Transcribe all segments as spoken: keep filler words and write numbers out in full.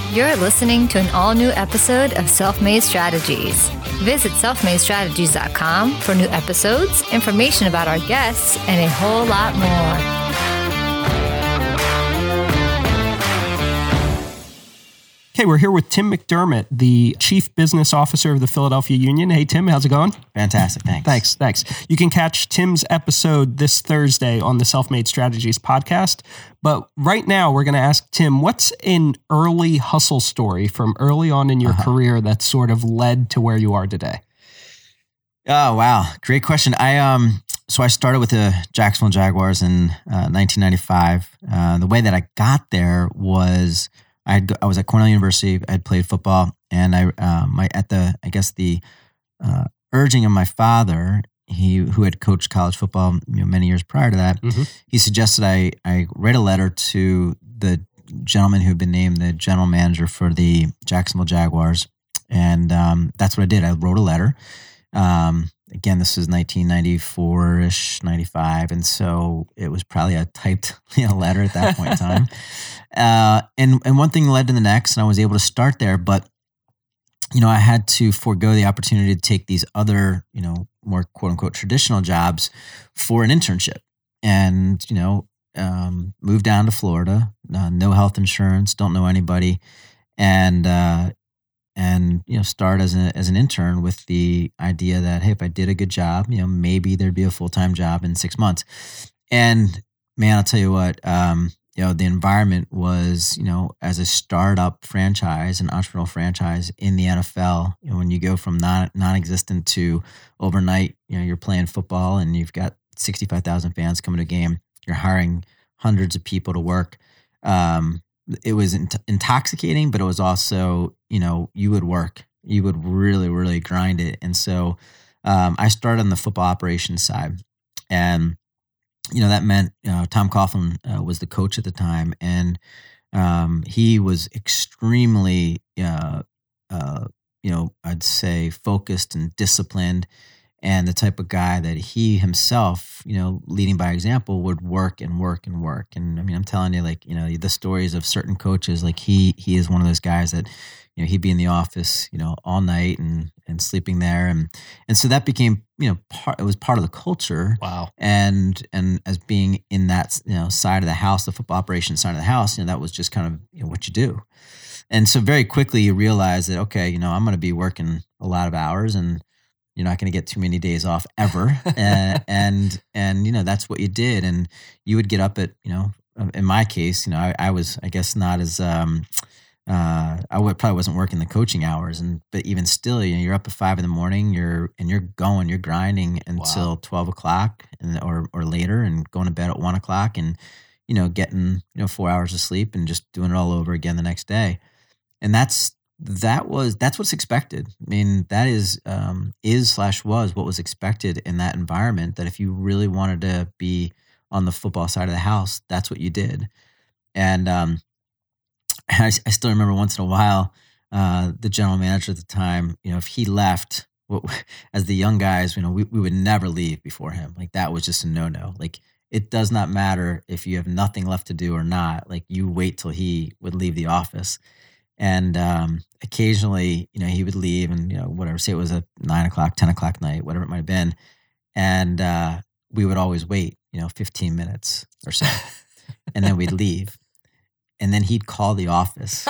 You're listening to an all-new episode of Self-Made Strategies. Visit self made strategies dot com for new episodes, information about our guests, and a whole lot more. Okay, we're here with Tim McDermott, the Chief Business Officer of the Philadelphia Union. Hey, Tim, how's it going? Fantastic, thanks. Thanks, thanks. You can catch Tim's episode this Thursday on the Self-Made Strategies podcast. But right now, we're going to ask Tim, what's an early hustle story from early on in your uh-huh. career that sort of led to where you are today? Oh, wow. Great question. I um, So I started with the Jacksonville Jaguars in uh, nineteen ninety-five. Uh, the way that I got there was... I I was at Cornell University. I had played football, and I uh, my at the I guess the uh, urging of my father, he who had coached college football you know, many years prior to that, mm-hmm. he suggested I I write a letter to the gentleman who had been named the general manager for the Jacksonville Jaguars, and um, that's what I did. I wrote a letter. Um, again, this is nineteen ninety-four-ish, ninety-five, and so it was probably a typed you know, letter at that point in time. Uh, and, and one thing led to the next, and I was able to start there, but, you know, I had to forego the opportunity to take these other, you know, more quote unquote traditional jobs for an internship and, you know, um, moved down to Florida, uh, no health insurance, don't know anybody. And, uh, and, you know, start as a, as an intern with the idea that, hey, if I did a good job, you know, maybe there'd be a full-time job in six months. And man, I'll tell you what, um, you know, the environment was, you know, as a startup franchise, an entrepreneurial franchise in the N F L, you know, when you go from non, non-existent to overnight, you know, you're playing football and you've got sixty-five thousand fans coming to a game, you're hiring hundreds of people to work. Um, it was int- intoxicating, but it was also, you know, you would work, you would really, really grind it. And so um, I started on the football operations side, and you know, that meant, you know, Tom Coughlin uh, was the coach at the time, and um, he was extremely, uh, uh, you know, I'd say focused and disciplined, and the type of guy that he himself, you know, leading by example, would work and work and work. And I mean, I'm telling you, like, you know, the stories of certain coaches, like he he is one of those guys that, you know, he'd be in the office, you know, all night and and sleeping there, and and so that became, you know, part. It was part of the culture. Wow. And and as being in that, you know, side of the house, the football operations side of the house, you know, that was just kind of, you know, what you do. And so very quickly you realize that, okay, you know, I'm going to be working a lot of hours, and you're not going to get too many days off ever. and, and and you know, that's what you did. And you would get up at, you know, in my case, you know, I, I was, I guess, not as um, Uh, I would, probably wasn't working the coaching hours, and but even still, you know, you're up at five in the morning, you're and you're going, you're grinding until wow. twelve o'clock, and or or later, and going to bed at one o'clock, and you know, getting you know four hours of sleep, and just doing it all over again the next day. And that's that was that's what's expected. I mean, that is um, is slash was what was expected in that environment. That if you really wanted to be on the football side of the house, that's what you did. And um, I, I still remember once in a while, uh, the general manager at the time, you know, if he left, what, as the young guys, you know, we, we would never leave before him. Like that was just a no-no. Like it does not matter if you have nothing left to do or not. Like you wait till he would leave the office. And um, occasionally, you know, he would leave and, you know, whatever, say it was a nine o'clock, ten o'clock night, whatever it might have been. And uh, we would always wait, you know, fifteen minutes or so. And then we'd leave. And then he'd call the office.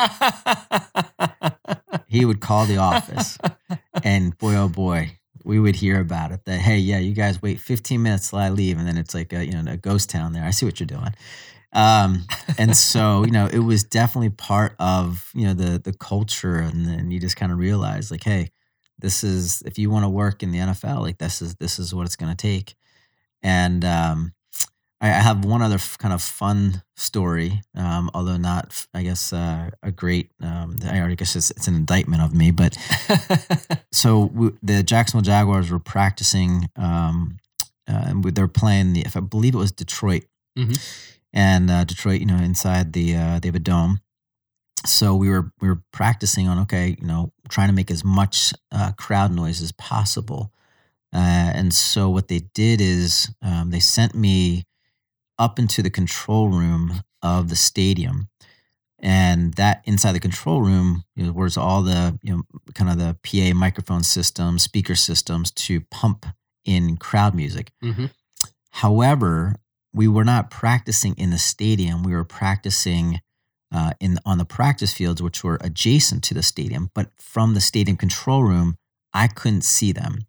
He would call the office. And boy, oh boy, we would hear about it. That, hey, yeah, you guys wait fifteen minutes till I leave. And then it's like a, you know, a ghost town there. I see what you're doing. Um, and so, you know, it was definitely part of, you know, the the culture. And then you just kind of realize like, hey, this is, if you want to work in the N F L, like this is, this is what it's going to take. And, um, I have one other f- kind of fun story, um, although not, I guess, uh, a great, um, I already guess it's, it's an indictment of me, but so we, the Jacksonville Jaguars were practicing, um, uh, and they're playing the, if I believe it was Detroit, mm-hmm. and uh, Detroit, you know, inside the, uh, they have a dome. So we were, we were practicing on, okay, you know, trying to make as much uh, crowd noise as possible. Uh, and so what they did is um, they sent me up into the control room of the stadium And that inside the control room, you know, was all the, you know, kind of the P A microphone systems, speaker systems to pump in crowd music. Mm-hmm. However, we were not practicing in the stadium. We were practicing uh, in on the practice fields, which were adjacent to the stadium. But from the stadium control room, I couldn't see them.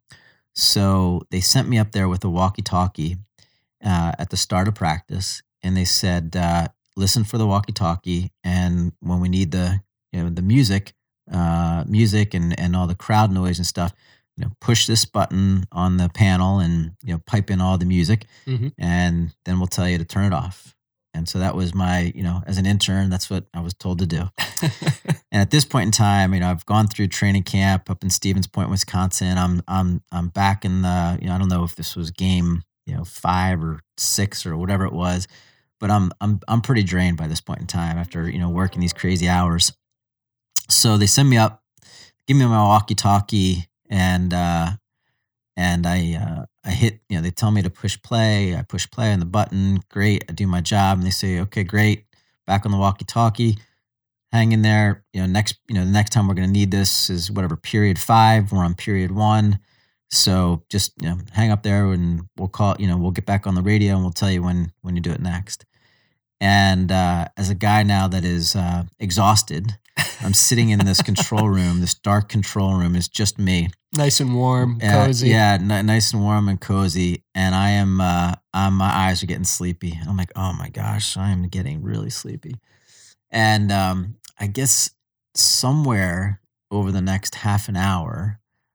So they sent me up there with a walkie-talkie uh, at the start of practice, and they said, uh, "Listen for the walkie-talkie, and when we need the you know the music, uh, music and and all the crowd noise and stuff, you know, push this button on the panel and you know pipe in all the music, Mm-hmm. and then we'll tell you to turn it off." And so that was my, you know, as an intern, that's what I was told to do. And at this point in time, you know, I've gone through training camp up in Stevens Point, Wisconsin. I'm I'm I'm back in the, you know, I don't know if this was game, you know, five or six or whatever it was, but I'm I'm I'm pretty drained by this point in time after, you know, working these crazy hours. So they send me up, give me my walkie-talkie, and uh, and I uh, I hit, you know, they tell me to push play. I push play on the button. Great. I do my job. And they say, okay, great. Back on the walkie-talkie. Hang in there. You know, next, you know, the next time we're going to need this is whatever, period five. We're on period one. So just, you know, hang up there and we'll call, you know, we'll get back on the radio and we'll tell you when, when you do it next. And uh, as a guy now that is uh, exhausted, I'm sitting in this control room, this dark control room. It's just me. Nice and warm, Uh, cozy. yeah, n- nice and warm and cozy. And I am, uh, I'm, my eyes are getting sleepy. I'm like, oh my gosh, I am getting really sleepy. And um, I guess somewhere over the next half an hour,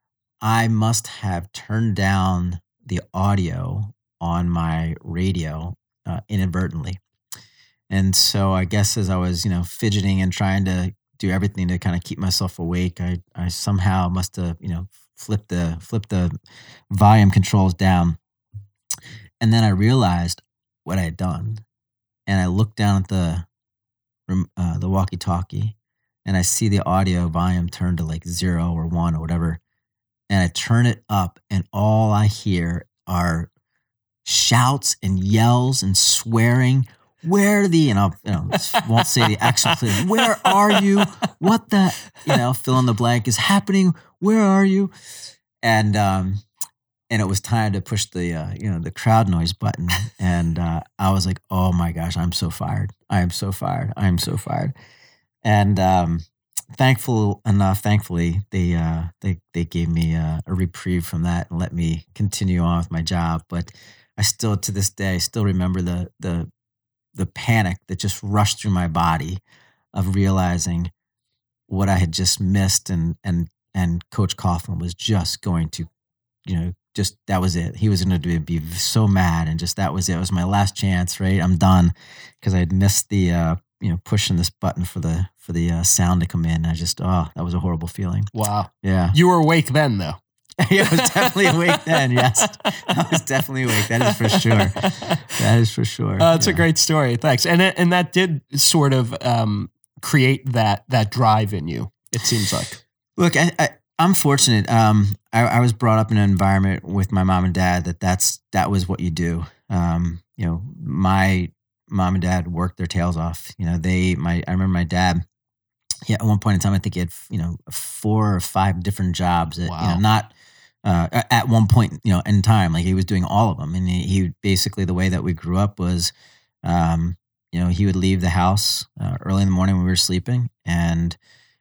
I must have turned down the audio on my radio uh, inadvertently. And so I guess as I was, you know, fidgeting and trying to do everything to kind of keep myself awake, I, I somehow must have, you know, flipped the, flipped the volume controls down. And then I realized what I had done. And I looked down at the, uh, the walkie-talkie and I see the audio volume turned to like zero or one or whatever. And I turn it up and all I hear are shouts and yells and swearing. Where are the, and I you know, won't say the actual clear, where are you? What the, you know, fill in the blank is happening. Where are you? And, um, and it was time to push the, uh, you know, the crowd noise button. And, uh, I was like, oh my gosh, I'm so fired. I am so fired. I am so fired. And, um, thankful enough, thankfully, they, uh, they, they gave me a, a reprieve from that and let me continue on with my job. But I still, to this day, still remember the, the, the panic that just rushed through my body of realizing what I had just missed. And, and, and Coach Coughlin was just going to, you know, just, that was it. He was going to be so mad. And just, that was it. It was my last chance, right? I'm done. Cause I had missed the, uh, you know, pushing this button for the, for the uh, sound to come in. I just, oh, that was a horrible feeling. Wow. Yeah. You were awake then though. Yeah, I was definitely awake then. Yes, I was definitely awake. That is for sure. That is for sure. Uh, that's yeah. a great story. Thanks. And it, and that did sort of um, create that that drive in you. It seems like. Look, I, I, I'm fortunate. Um, I, I was brought up in an environment with my mom and dad that that's that was what you do. Um, you know, my mom and dad worked their tails off. You know, they my I remember my dad. Yeah, at one point in time, I think he had you know four or five different jobs. That, Wow. You know, not. Uh, at one point, you know, in time, like he was doing all of them. And he, he basically, the way that we grew up was, um, you know, he would leave the house uh, early in the morning when we were sleeping. And,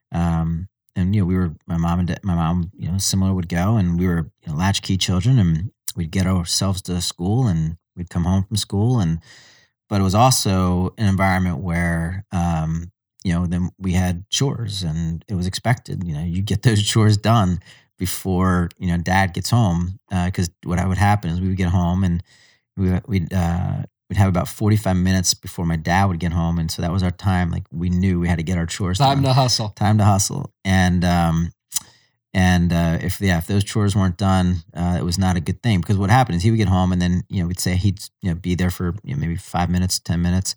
um, and, you know, we were, my mom and dad, my mom, you know, similar would go and we were you know, latchkey children and we'd get ourselves to school and we'd come home from school. And, but it was also an environment where, um, you know, then we had chores and it was expected, you know, you get those chores done before, you know, dad gets home. Uh, cause what would happen is we would get home and we, we'd, uh, we'd have about forty-five minutes before my dad would get home. And so that was our time. Like we knew we had to get our chores Time done. to hustle. Time to hustle. And, um, and, uh, if, yeah, if those chores weren't done, uh, it was not a good thing because what happened is he would get home and then, you know, we'd say he'd, you know, be there for you know, maybe five minutes, ten minutes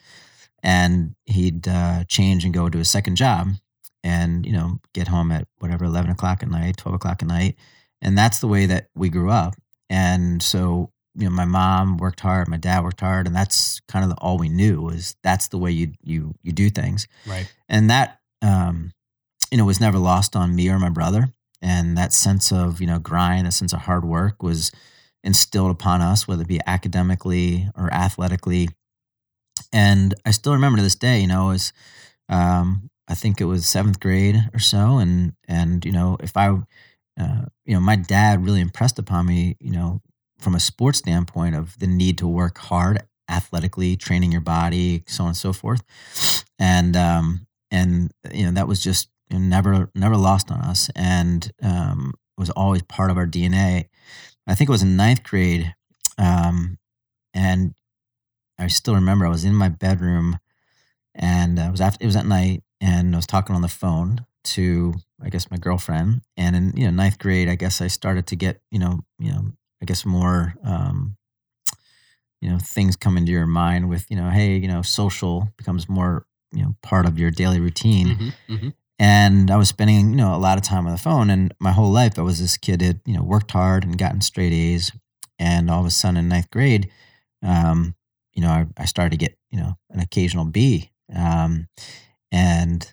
and he'd, uh, change and go to his second job. And, you know, get home at whatever, eleven o'clock at night, twelve o'clock at night. And that's the way that we grew up. And so you know, my mom worked hard, my dad worked hard, and that's kind of all we knew was that's the way you you you do things. Right. And that um, you know, was never lost on me or my brother. And that sense of, you know, grind, a sense of hard work was instilled upon us, whether it be academically or athletically. And I still remember to this day, you know, as um, I think it was seventh grade or so, and and you know, if I, uh, you know, my dad really impressed upon me, you know, from a sports standpoint of the need to work hard athletically, training your body, so on and so forth, and um, and you know, that was just never never lost on us, and um, was always part of our D N A. I think it was in ninth grade, um, and I still remember I was in my bedroom, and I was after, it was at night, and I was talking on the phone to, I guess, my girlfriend. And in, you know, ninth grade, I guess I started to get, you know, you know, I guess more, um, you know, things come into your mind with, you know, hey, you know, social becomes more, you know, part of your daily routine. Mm-hmm, mm-hmm. And I was spending, you know, a lot of time on the phone. And my whole life, I was this kid that, you know, worked hard and gotten straight A's. And all of a sudden in ninth grade, um, you know, I, I started to get, you know, an occasional B. Um, and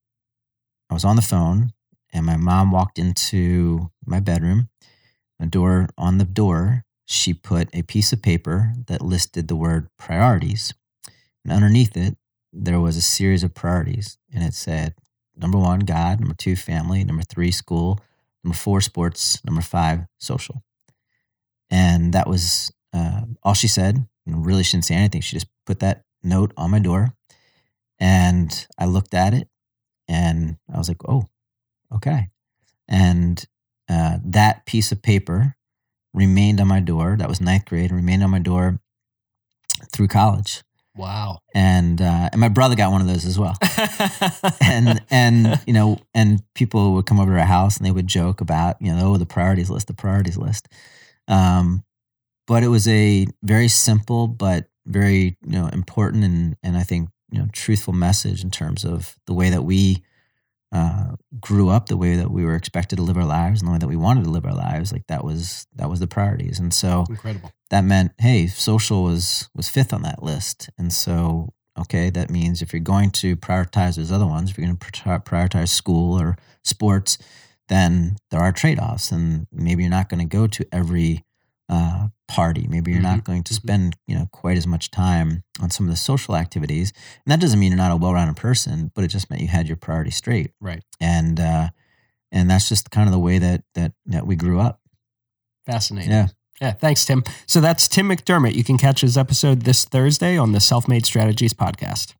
I was on the phone, and my mom walked into my bedroom. A door on the door, she put a piece of paper that listed the word priorities. And underneath it, there was a series of priorities. And it said, number one, God. Number two, family. Number three, school. Number four, sports. Number five, social. And that was uh, all she said. And really shouldn't say anything. She just put that note on my door. And I looked at it, and I was like, oh, okay. And uh, that piece of paper remained on my door. That was ninth grade, remained on my door through college. Wow. And uh, and my brother got one of those as well. and and you know, and people would come over to our house, and they would joke about, you know, oh, the priorities list, the priorities list. Um, but it was a very simple but very, you know, important and and I think, you know, truthful message in terms of the way that we uh, grew up, the way that we were expected to live our lives, and the way that we wanted to live our lives. Like that was that was the priorities. And so incredible. That meant, hey, social was was fifth on that list. And so, okay, that means if you're going to prioritize those other ones, if you're going to prioritize school or sports, then there are trade-offs, and maybe you're not going to go to every uh, party. Maybe you're mm-hmm. not going to spend, you know, quite as much time on some of the social activities. And that doesn't mean you're not a well-rounded person, but it just meant you had your priorities straight. Right. And uh, and that's just kind of the way that that that we grew up. Fascinating. Yeah. Yeah. Thanks, Tim. So that's Tim McDermott. You can catch his episode this Thursday on the Self-Made Strategies podcast.